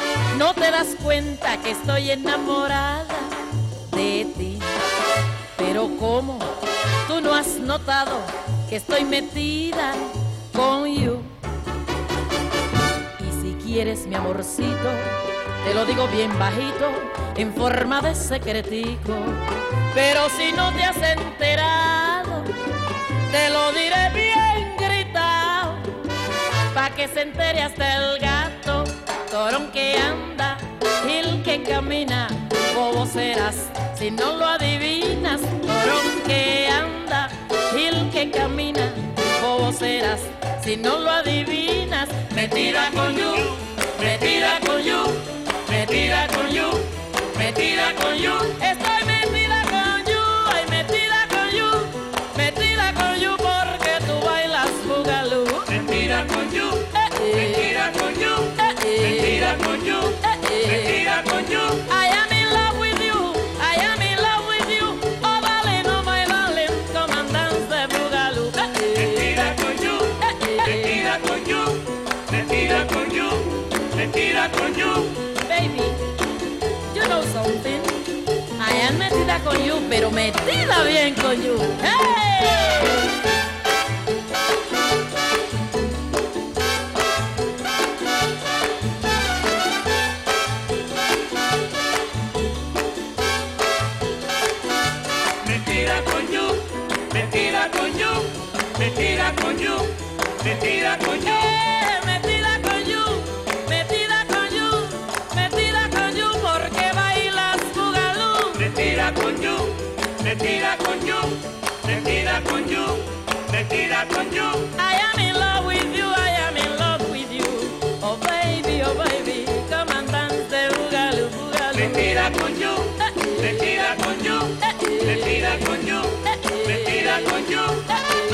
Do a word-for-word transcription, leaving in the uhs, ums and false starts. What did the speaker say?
No te das cuenta que estoy enamorada de ti. Pero ¿cómo? Tú no has notado que estoy metida con you. Y si quieres mi amorcito, te lo digo bien bajito, en forma de secretico. Pero si no te has enterado, te lo diré bien gritado, pa' que se entere hasta el gato, torón que anda, gil que camina, bobo serás si no lo adivinas. Torón que anda, gil que camina, bobo serás si no lo adivinas. Me tira con you, me tira con you, me tira con you, me tira con you. Estoy metida con you, ay, metida con you, metida con you porque tú bailas bugalú. Me tira con you, eh, eh. me tira con you, eh, eh. me tira con you, eh, eh. me tira con you. I am in love with you, I am in love with you. Oh, darling, oh, my darling, come and dance the bugalú. Eh, Me eh. tira con you, eh, me eh. tira con you, me tira con you, me tira con you. Baby, you know something. I am metida con you, pero metida bien con you. Hey! Me tira con you, me tira con you, me tira con you, me tira con you. Eh, metida con you, metida con you, metida con you porque bailas bugalú. Me tira con you, me tira con you, me tira con you, me tira con you. I am in love with you, I am in love with you. Oh baby, oh baby, come and dance the bugalú, bugalú. Me tira con you, me tira con you, me tira con you, me tira con you. Eh, eh.